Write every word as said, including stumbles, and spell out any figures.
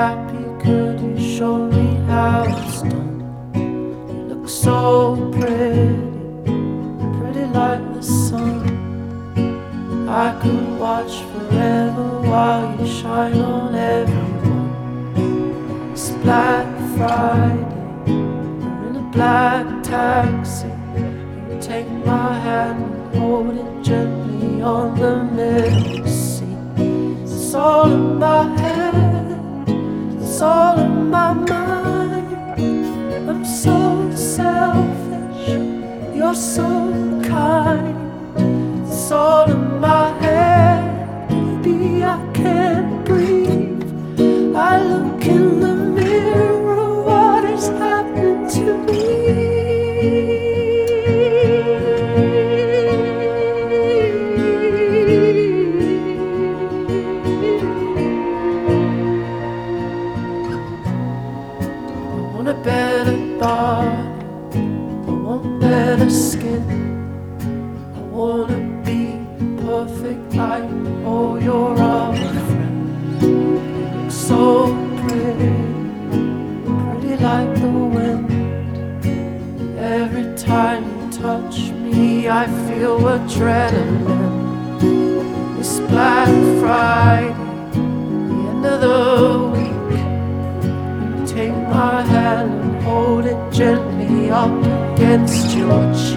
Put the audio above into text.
happy, could you show me how it's done? You look so pretty, pretty like the sun. I could watch forever while you shine on everyone. It's Black Friday, we're in a black taxi. You take my hand and hold it gently on the middle seat. It's all in my head, it's all in my mind. I'm so selfish, you're so kind. It's all in my head, baby, I can't breathe. I look in the mirror, what is happening to me? I want a better body, I want better skin. I wanna be perfect like all your other friends. You look so pretty, pretty like the wind. Every time you touch me, I feel adrenaline. It's Black Friday, the end of the week. You take my hand and hold it gently up against your cheek.